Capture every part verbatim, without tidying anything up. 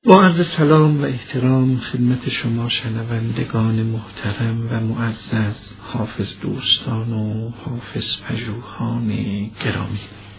با عرض سلام و احترام خدمت شما شنوندگان محترم و معزز، حافظ دوستان و حافظ پژوهان گرامی،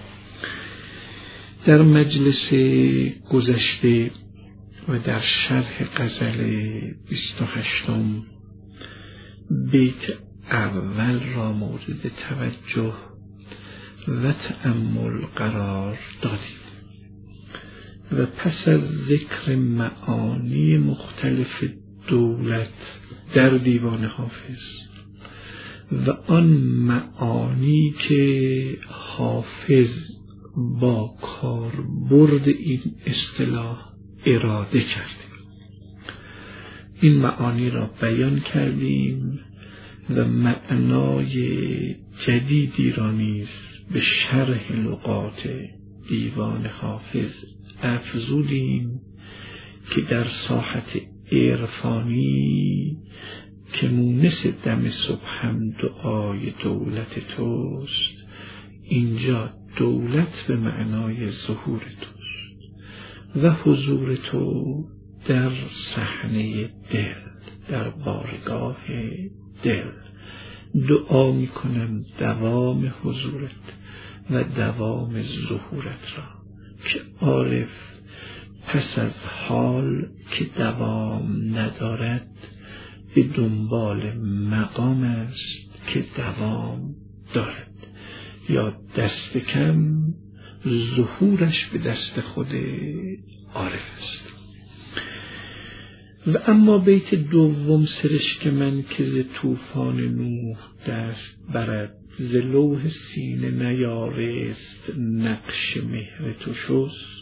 در مجلس گذشته و در شرح غزل بیست و هشتم بیت اول را مورد توجه و تأمل قرار دادیم و پس از ذکر معانی مختلف دولت در دیوان حافظ و آن معانی که حافظ با کاربرد این اصطلاح اراده کرده، این معانی را بیان کردیم و معنای جدیدی را نیز به شرح لغات دیوان حافظ افزودیم که در ساحت عرفانی که مونس دم صبحم دعای دولت توست، اینجا دولت به معنای ظهور توست و حضور تو در صحنه دل، در بارگاه دل. دعا می کنم دوام حضورت و دوام ظهورت را که عارف پس از حال که دوام ندارد به دنبال مقام است که دوام دارد، یا دست کم ظهورش به دست خود عارف است. و اما بیت دوم، سرشک من که ز طوفان نوح دست برد، ز لوح سینه نیارست نقش مهر تو شست.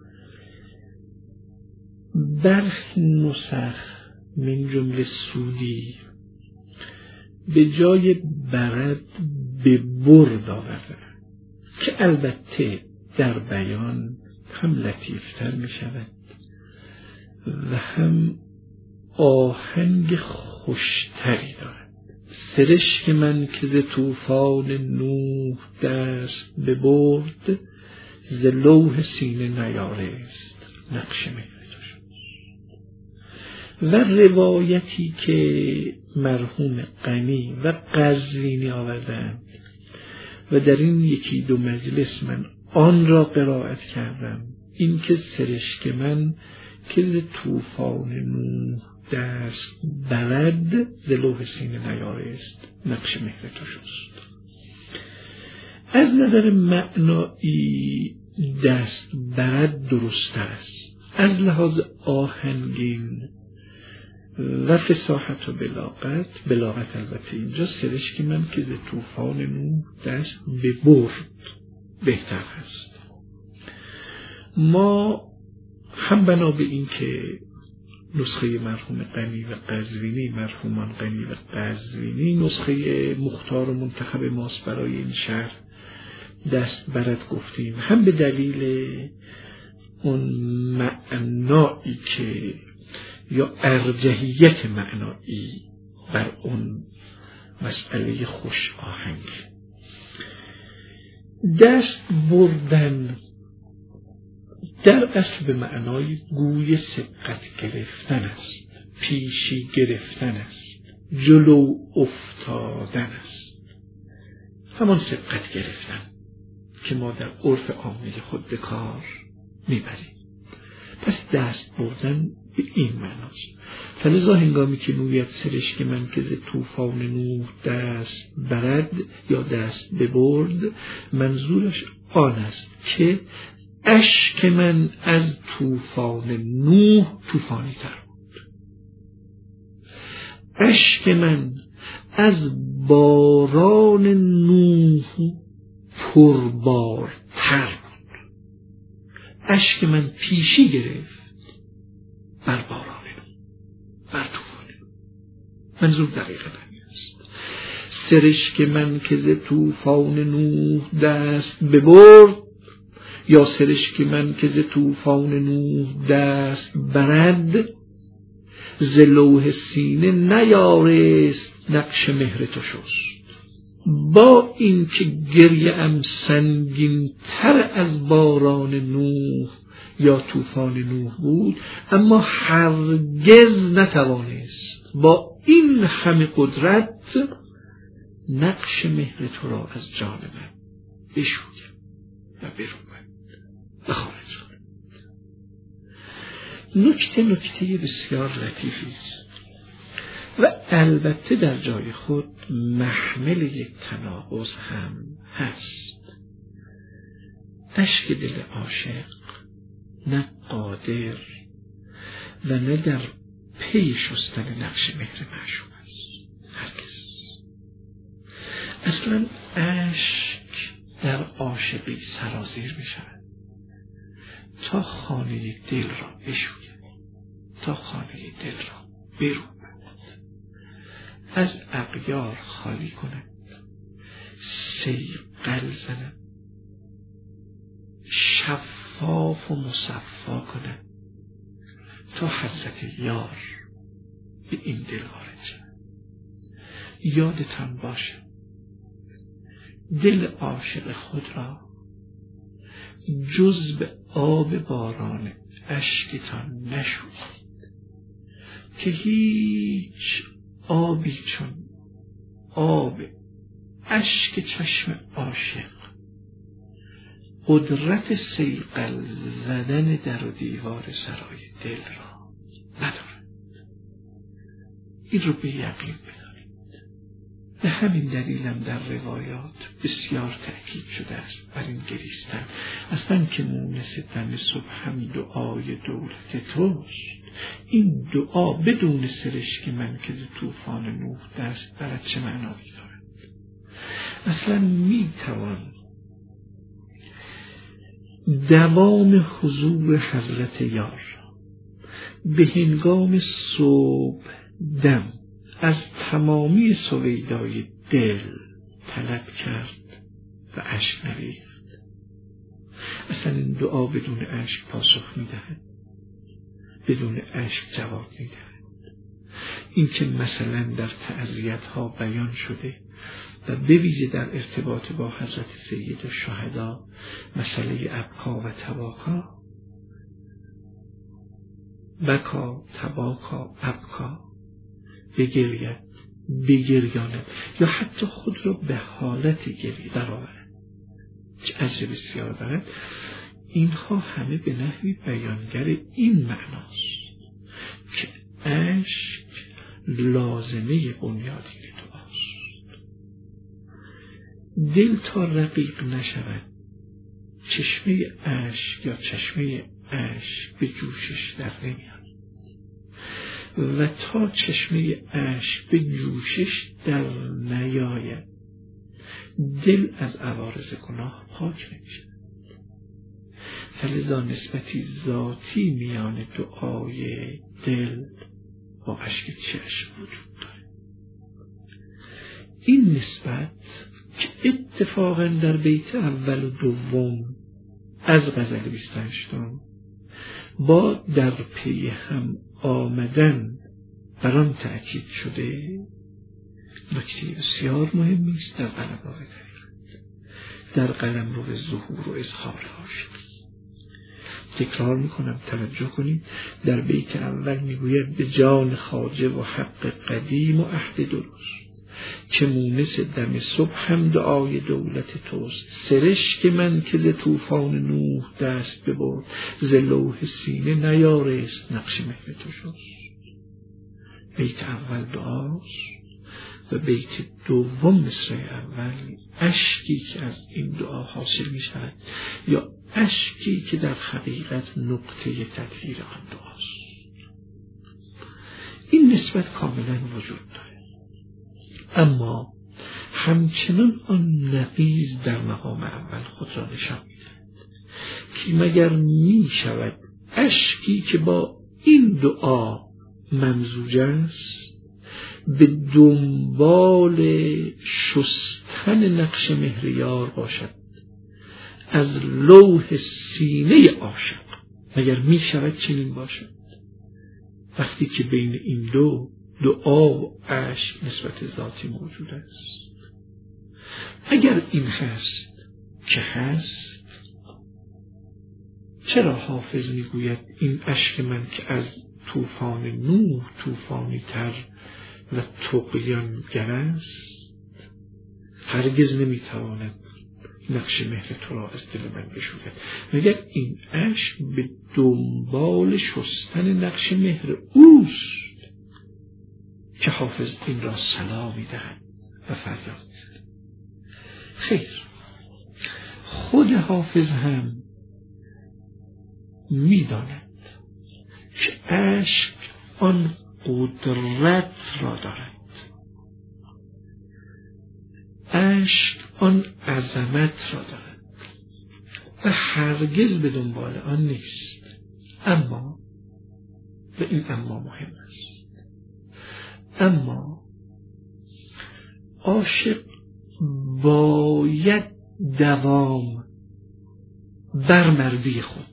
برخی نسخ من جمله سودی به جای برد به برد آورده که البته در بیان هم لطیفتر می شود و هم آهنگ خوشتری دارد. سرشک من که ز طوفان نوح دست ببرد، ز لوح سینه نیارست نقش مهر تو شست. و روایتی که مرحوم غنی و قزوینی آوردند و در این یکی دو مجلس من آن را قرائت کردم، این که سرشک من که ز طوفان نوح دست برد، ز لوح سینه نیارست نقش مهر تو شست. از نظر معنایی دست برد درست است، از لحاظ آهنگین و فصاحت و بلاغت بلاغت البته اینجا سرشک من که ز طوفان نوح دست ببرد بهتر است. ما هم بنا به این که نسخه مرحوم غنی و قزوینی، مرحومان غنی و قزوینی نسخه مختار و منتخب ماست برای این شرح، دست برد گفتیم، هم به دلیل اون معنایی که یا ارجحیت معنایی بر اون مسئله خوش آهنگ. دست بردن در اصل به معنای گوی سبقت گرفتن است، پیشی گرفتن است، جلو افتادن است، همان سبقت گرفتن که ما در عرف عامی خود به کار میبریم. پس دست بردن به این معناست. فلذا هنگامی که نویت سرشک من که ز طوفان نوح دست برد یا دست ببرد، منظورش آن است که اشک من از طوفان نوح طوفانی تر بود، اشک من از باران نوح پربارتر بود، اشک من پیشی گرفت بر باران نوح، بر طوفان نوح. منظور دقیقا همین است. سرشک من که ز طوفان نوح دست ببرد یا سرشک من که ز طوفان نوح دست برد، ز لوح سینه نیارست نقش مهر تو شست. با این که گریه ام سنگین تر از باران نوح یا طوفان نوح بود، اما هرگز نتوانست با این همه قدرت نقش مهر تو را از جان من بشوید و بروبد و خارج کند. نکته نکته بسیار لطیفی است و البته در جای خود محمل یک تناقض هم هست. اشک دل عاشق نه قادر و نه در پی شستن نقش مهر معشوق است. هرگز. اصلا اشک در عاشقی سرازیر می شود تا خانه دل را بشوید، تا خانه دل را بروبد، از اغیار خالی کند، صیقل زند، شفاف و مصفا کند تا حضرت یار به این دل وارد شود. یادتان باشه دل عاشق خود را جز به آب باران اشکتان نشویید که هیچ آبی چون آب اشک چشم عاشق قدرت صیقل زدن در و دیوار سرای دل را ندارد. این رو به یقین بدانید. به همین دلیلم در روایات بسیار تأکید شده است بر این گریستن. اصلا که مونس دم صبح هم دعای دولت توست. این دعا بدون سرشک من که طوفان نوح دست برد چه معنایی دارد؟ اصلا می توان دوام حضور حضرت یار به هنگام صبح دم از تمامی سویدای دل طلب کرد و اشک نریخت. اصلا این دعا بدون اشک پاسخ میدهد، بدون اشک جواب میدهد. این که مثلا در تعزیت ها بیان شده و به ویژه در ارتباط با حضرت سید الشهدا مسئله ابکا و تباکا، بکا تباکا ابکا، بگرید بگریاند یا حتی خود را به حالت گریه درآورد که اجر بسیار دارد. اینها همه به نحوی بیانگر این معناست که اشک لازمه بنیادین دعاست. دل تا رقیق نشود چشمه اشک یا چشمه اشک به جوشش در نمیاد و تا چشمه اشک به جوشش در نیاید دل از عوارض گناه پاک نمیشه. فلذا نسبتی ذاتی میان دعای دل با اشک چشم وجود داره. این نسبت که اتفاقا در بیت اول و دوم از غزل بیست و هشتم با در پی هم آمدن بر آن تأکید شده، نکته بسیار مهمی است در قلمرو طریقت، در قلمرو ظهور و اظهار عاشقی. تکرار میکنم، توجه کنید. در بیت اول میگوید به جان خواجه و حق قدیم و عهد درست که مونس دم صبح هم دعای دولت توست. سرشک من که ز طوفان نوح دست ببرد، ز لوح سینه نیارست نقش مهر تو شست. بیت اول دعاست و بیت دوم مصرع اول اشکی که از این دعا حاصل می شود یا اشکی که در حقیقت نقطه تطهیر آن دعاست. این نسبت کاملا وجود داره، اما همچنان آن نقیض در مقام اول خود را نشان می‌دهد که مگر می شود اشکی که با این دعا ممزوج است به دنبال شستن نقش مهر یار باشد از لوح سینه عاشق؟ مگر می شود چنین باشد وقتی که بین این دو دعا و اشک نسبت ذاتی موجود است؟ اگر این هست که هست، چرا حافظ میگوید این اشک من که از طوفان نوح طوفانی تر و طغیانگر است، هرگز نمیتواند نقش مهر تو را از دل من بشوید. مگر این اشک به دنبال شستن نقش مهر اوست که حافظ این را صلا میدهد و فریاد میزند. خیر، خود حافظ هم میداند که اشک آن قدرت را دارد، اشک آن عظمت را دارد و هرگز به دنبال آن نیست. اما و این اما مهم است، اما عاشق باید دوام بر مردی خود،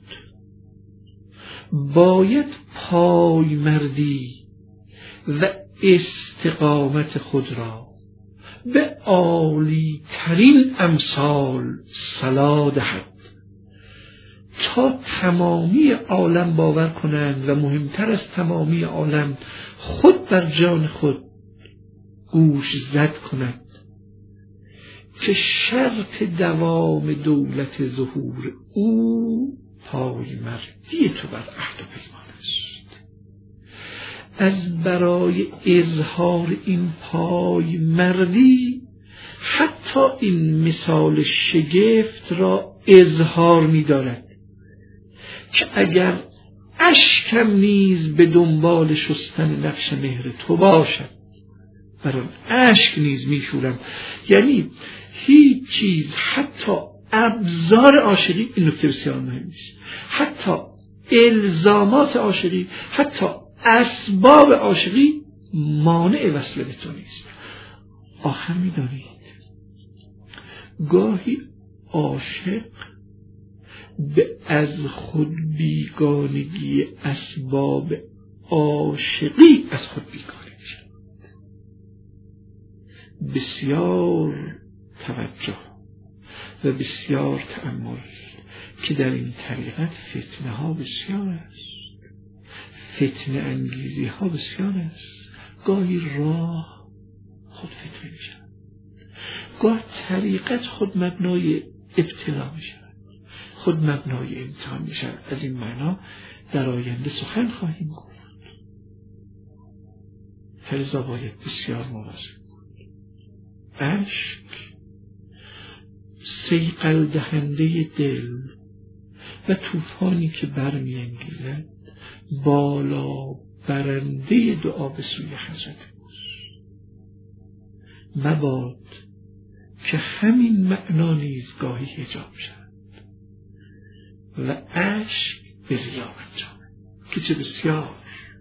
باید پایمردی و استقامت خود را به عالی ترین امثال صلا دهد تا تمامی عالم باور کنند و مهمتر از تمامی عالم خود بر جان خود گوش زد کند که شرط دوام دولت ظهور او پایمردی تو بر عهد و پیمان است. از برای اظهار این پایمردی حتی این مثال شگفت را اظهار می دارد که اگر اشکم نیز به دنبال شستن نقش مهر تو باشد، بر آن اشک نیز می شورم. یعنی هیچ چیز، حتی ابزار عاشقی، این نکته بسیار مهم است، حتی الزامات عاشقی، حتی اسباب عاشقی مانع وصل به تو نیست. آخر می دانید گاهی عاشق به از خود بیگانگی اسباب عاشقی از خود بیگانه می شود. بسیار توجه و بسیار تأمل که در این طریقت فتنه ها بسیار است، فتنه انگیزی ها بسیار است. گاهی راه خود فتنه می شود، گاه طریقت خود مبنای ابتلا می شود، خود مبنای امتحان می شود. از این معنا در آینده سخن خواهیم گفت، فلذا باید بسیار مواظب بود. اشک صیقل دهنده دل و طوفانی که برمی انگیزد بالا برنده دعا به سوی حضرت اوست. مباد که همین معنا نیز گاهی حجاب شد و اشک به ریا انجامد که چه بسیار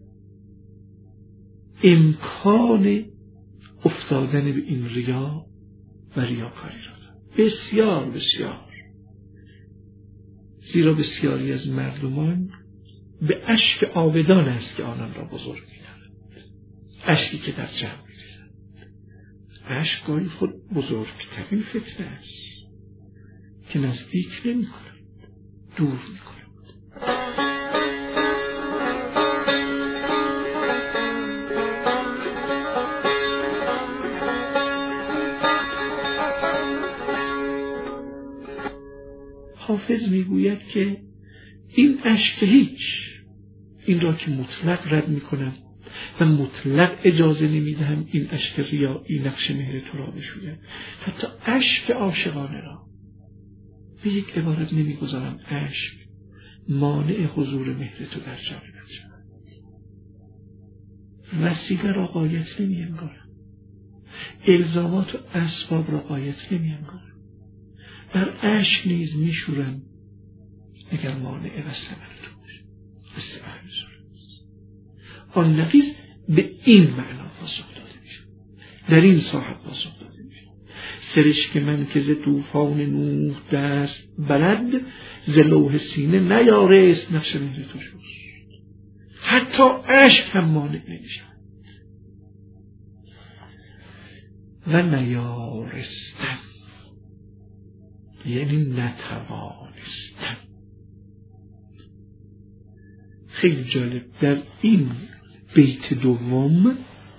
امکان افتادن به این ریا و ریاکاری را دارد. بسیار بسیار، زیرا بسیاری از مردمان به اشک عابدان است که آنان را بزرگ می‌دارند، اشکی که در جمع می‌ریزند. اشک گاهی خود بزرگترین فتنه است که نزدیک نمی‌کند، دور می‌کند. حافظ میگوید که این اشک هیچ، این را که مطلق رد میکنم و مطلق اجازه نمیدهم این اشک ریایی نقش مهر تو را بشوید، حتی اشک عاشقانه را به یک عبارت نمیگذارم اشک مانع حضور مهر تو در جان من شود. وسیله را غایت نمی انگارم، الزامات و اسباب را غایت نمی انگارم، در اشک نیز می شورم اگر مانع وصل من تو باشد. استعمال آن نقیض به این معنا پاسخ داده می شود، در این ساحت پاسخ داده می شود. سرشک من که ز طوفان نوح دست بلد، ز لوح سینه نیارست نقش مهر تو شد. حتی اشک هم مانع نمی شود و نیارستن یعنی نتوانستن. خیلی جالب، در این بیت دوم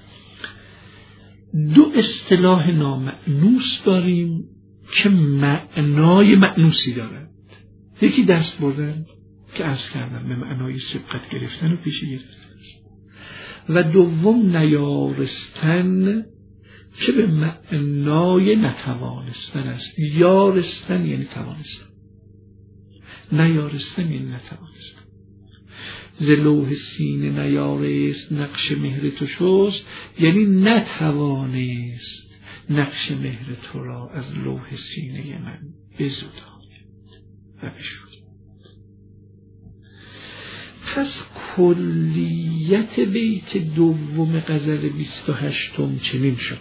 دو اصطلاح نامأنوس داریم که معنای مأنوسی دارند. یکی دست بردن که عرض کردم به معنای سبقت گرفتن و پیشی گرفتن است، و دوم نیارستن که به معنای نتوانستن است. یارستن یعنی توانستن، نیارستن یعنی نتوانستن. ز لوح سینه نیارست نقش مهر تو شست، یعنی نتوانست نقش مهر تو را از لوح سینه من بزداید و بشوید. پس کلیت بیت دوم غزل بیست و هشتم چنین شد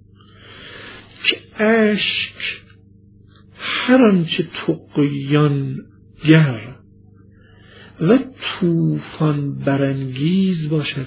که اشک هر آنچه طغیان گر و طوفان برانگیز باشد،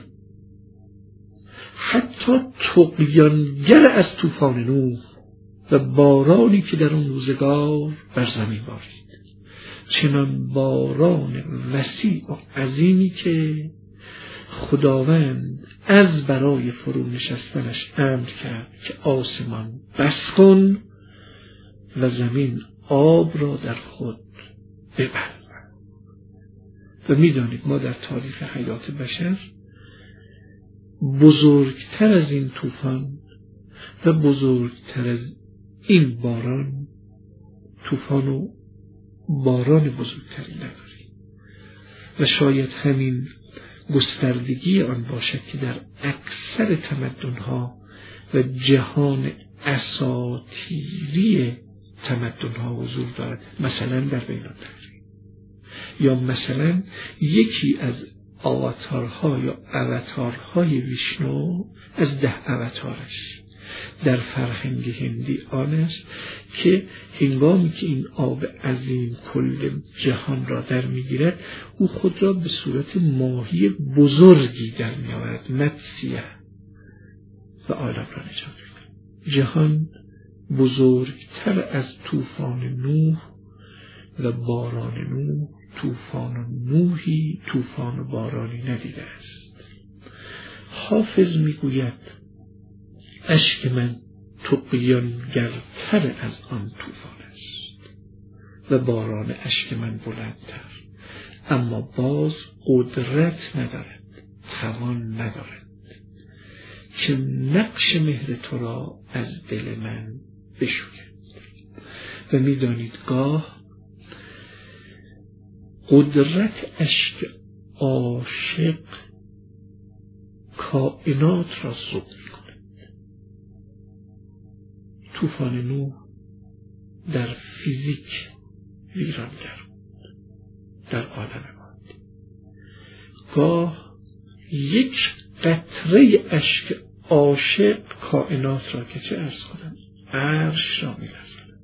حتی طغیانگر از طوفان نوح و بارانی که در اون روزگار بر زمین بارید، چنان باران وسیع و عظیمی که خداوند از برای فرو نشستنش امر کرد که آسمان بس کن و زمین آب را در خود ببر. و میدانید ما در تاریخ حیات بشر بزرگتر از این طوفان و بزرگتر از این باران، طوفان و باران بزرگتری نداریم و شاید همین گستردگی آن باشد که در اکثر تمدن‌ها و جهان اساطیری تمدن‌ها حضور دارد. مثلا در بین‌النهرین، یا مثلا یکی از آواتارها یا اواتارهای ویشنو از ده اواتارش در فرهنگ هندی آن است که هنگامی که این آب عظیم کل جهان را در میگیرد، او خود را به صورت ماهی بزرگی در میآورد، متسیه، و عالم را نجات می‌دهد. جهان بزرگتر از طوفان نوح و باران نوح، طوفان و نوحی طوفان و بارانی ندیده است. حافظ میگوید اشک من طغیانگرتر از آن طوفان است و باران اشک من بلندتر، اما باز قدرت ندارد، توان ندارد که نقش مهر تو را از دل من بشوید. و میدانید گاه قدرت اشک عاشق کائنات را ذوب می‌کند. طوفان نوح در فیزیک ویرانگر بود، در عالم مادی. گاه یک قطره اشک عاشق کائنات را که چه عرض کنم عرش را می‌لرزاند.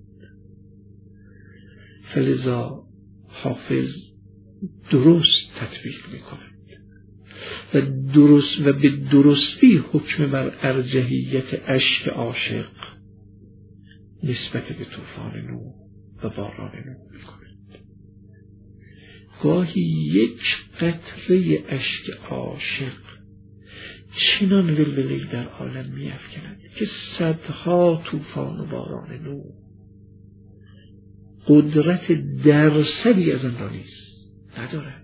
فلذا حافظ درست تطبیق می‌کند و درست و به درستی حکم بر ارجحیت اشک عاشق نسبت به طوفان نوح و باران نوح می‌کند. گاهی یک قطره اشک عاشق چنان ولوله‌ای در عالم می‌افکند که صدها طوفان و باران نوح قدرت درصدی از آن را نیست ندارد.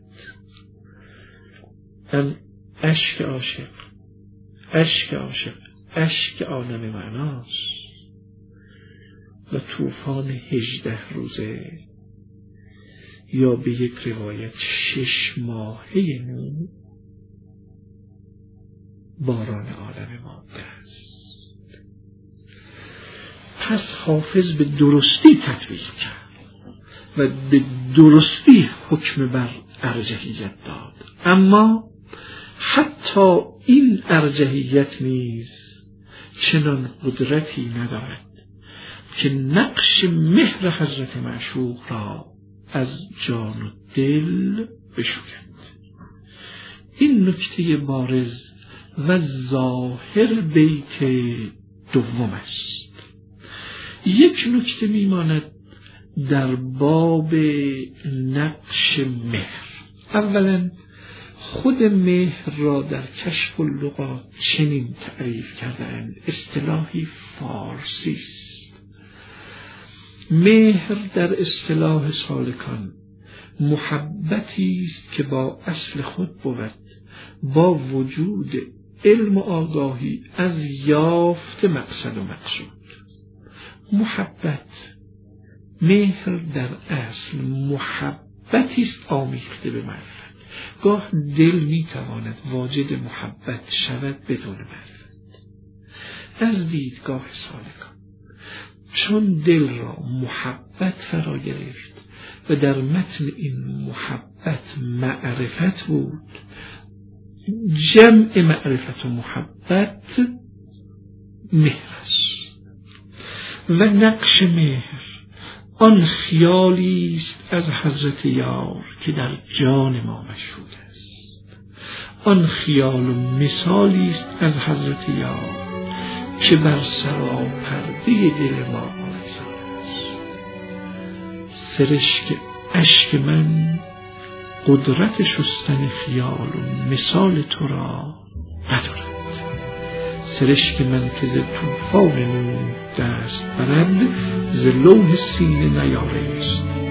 هم اشک عاشق، اشک عاشق، اشک عالم معناست و طوفان هجده روزه یا به یک روایت شش ماهه نوح باران عالم ماده است. پس حافظ به درستی تطبیق کرد و به درستی حکم بر ارجحیت داد، اما حتی این ارجحیت نیز چنان قدرتی ندارد که نقش مهر حضرت معشوق را از جان و دل بشوید. این نکته بارز و ظاهر بیت دوم است. یک نکته میماند در باب نقش مهر. اولا خود مهر را در کشف اللغات چنین تعریف کردند، اصطلاحی فارسی است. مهر در اصطلاح سالکان محبتی است که با اصل خود بود، با وجود علم و آگاهی از یافت مقصد و مقصود. محبت، مهر در اصل محبتی است آمیخته به معرفت. گاه دل میتواند واجد محبت شود بدون معرفت. از دیدگاه سالکان چون دل را محبت فرا گرفت و در متن این محبت معرفت بود، جمع معرفت و محبت مهر است. و نقش مهر آن خیالی است از حضرت یار که در جان ما مشهود است. آن خیال و مثالی است از حضرت یار که بر سراپرده دل ما آویزان است. سرشک اشک من قدرت شستن خیال و مثال تو را ندارد. سرشک من که ز طوفان نوح دست برد، ز لوح سینه نیارست